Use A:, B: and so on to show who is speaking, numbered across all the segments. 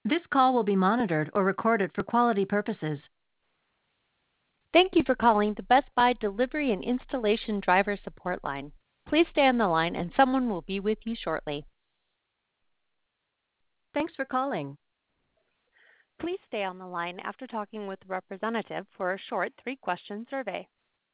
A: This call will be monitored or recorded for quality purposes.
B: Thank you for calling the Best Buy Delivery and Installation Driver Support Line. Please stay on the line and someone will be with you shortly.
A: Thanks for calling.
B: Please stay on the line after talking with a representative for a short 3-question survey.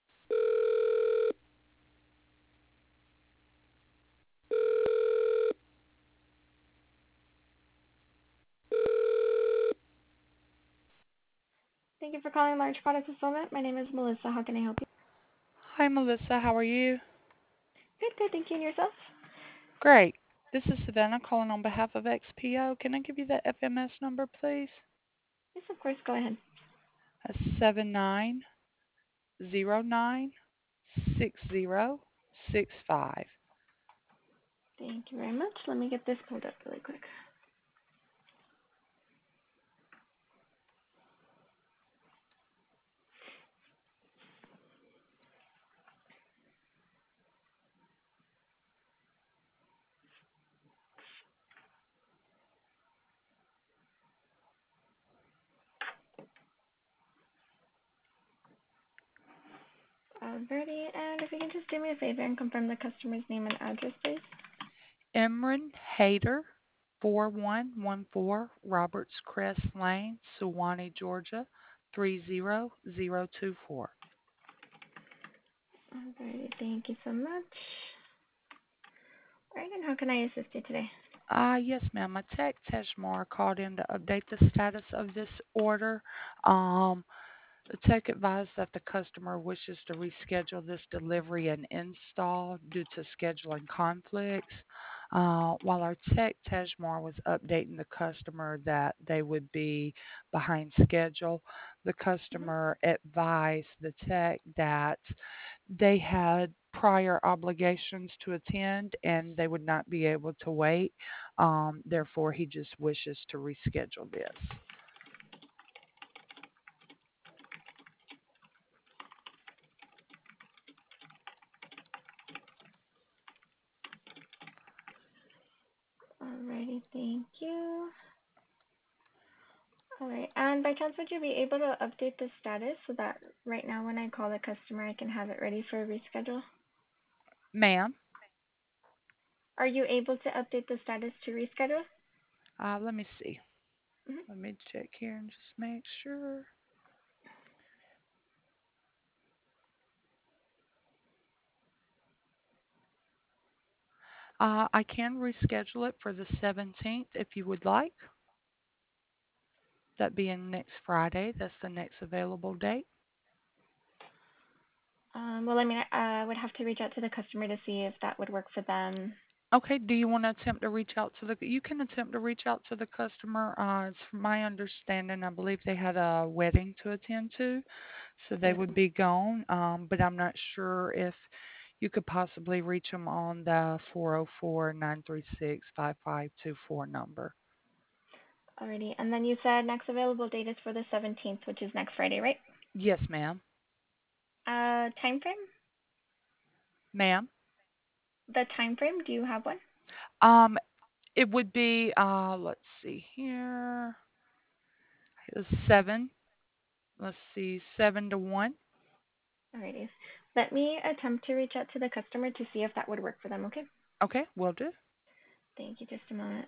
C: Thank you for calling Large Product Fulfillment. My name is Melissa. How can I help you?
D: Hi, Melissa. How are you?
C: Good. Thank you. And yourself?
D: Great. This is Savannah calling on behalf of XPO. Can I give you the FMS number, please?
C: Yes, of course. Go ahead.
D: That's 79096065.
C: Thank you very much. Let me get this pulled up really quick. Alrighty. And if you can just do me a favor and confirm the customer's name and address, please.
D: Emran Hayter, 4114 Roberts Crest Lane, Suwanee, Georgia, 30024.
C: Alrighty. Thank you so much. Alright. And how can I assist you today?
D: Yes, ma'am. My tech Tejmar called in to update the status of this order. Um, The tech advised that the customer wishes to reschedule this delivery and install due to scheduling conflicts. While our tech Tejmar was updating the customer that they would be behind schedule, the customer advised the tech that they had prior obligations to attend and they would not be able to wait. Therefore, he just wishes to reschedule this.
C: Alrighty. Thank you. Alright. And by chance, would you be able to update the status so that right now when I call the customer, I can have it ready for a reschedule?
D: Ma'am?
C: Are you able to update the status to reschedule?
D: Let me see.
C: Mm-hmm.
D: Let me check here and just make sure. I can reschedule it for the 17th if you would like. That being next Friday. That's the next available date.
C: Well, I mean, I would have to reach out to the customer to see if that would work for them.
D: Okay, do you want to attempt to reach out to you can attempt to reach out to the customer. It's from my understanding, I believe they had a wedding to attend to, so they would be gone. But I'm not sure if you could possibly reach them on the 404-936-5524 number.
C: Alrighty. And then you said next available date is for the 17th, which is next Friday, right?
D: Yes, ma'am.
C: Time frame?
D: Ma'am?
C: The time frame, do you have one?
D: Um, it would be, let's see here. It was 7. Let's see, 7 to 1.
C: Alrighty. Let me attempt to reach out to the customer to see if that would work for them, okay?
D: Okay, will do.
C: Thank you. Just a moment.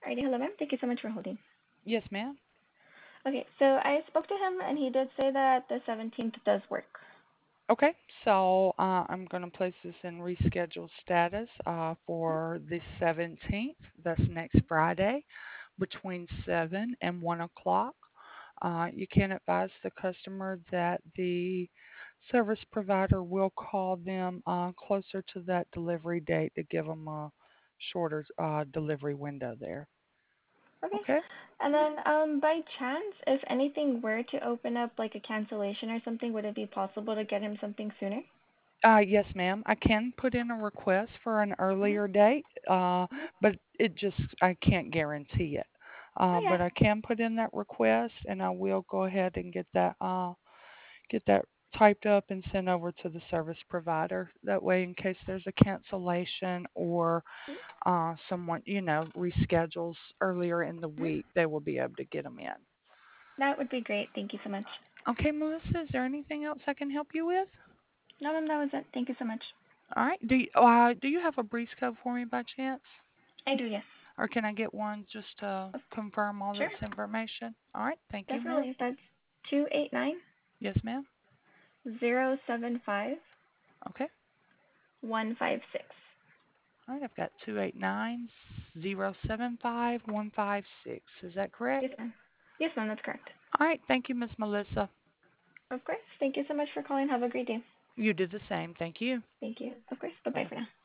C: Alrighty, hello ma'am. Thank you so much for holding.
D: Yes, ma'am.
C: Okay, so I spoke to him and he did say that the 17th does work.
D: Okay, so I'm going to place this in reschedule status for the 17th. That's next Friday between 7 and 1 o'clock. You can advise the customer that the service provider will call them closer to that delivery date to give them a shorter delivery window there.
C: Okay.
D: Okay.
C: And then by chance, if anything were to open up like a cancellation or something, would it be possible to get him something sooner?
D: Yes, ma'am. I can put in a request for an
C: Mm-hmm.
D: earlier date,
C: Mm-hmm.
D: but I can't guarantee it.
C: Oh yeah.
D: But I can put in that request, and I will go ahead and get that typed up and sent over to the service provider. That way, in case there's a cancellation or someone reschedules earlier in the
C: Mm-hmm.
D: week, they will be able to get them in.
C: That would be great. Thank you so much.
D: Okay, Melissa, is there anything else I can help you with?
C: No, ma'am, that was it. Thank you so much.
D: All right. Do you have a breeze code for me by chance?
C: I do, yes.
D: Or can I get one just to
C: Oh,
D: confirm all
C: sure.
D: this information? All right. Thank you, ma'am.
C: Definitely. That's 289
D: Yes, ma'am.
C: 075
D: Okay.
C: 156.
D: All right. I've got 289-075-156. Is that correct?
C: Yes, ma'am. Yes, ma'am, that's correct.
D: All right. Thank you, Miss Melissa.
C: Of course. Thank you so much for calling. Have a great day.
D: You did the same. Thank you.
C: Thank you. Of course. Bye bye
D: Bye-bye.
C: for now.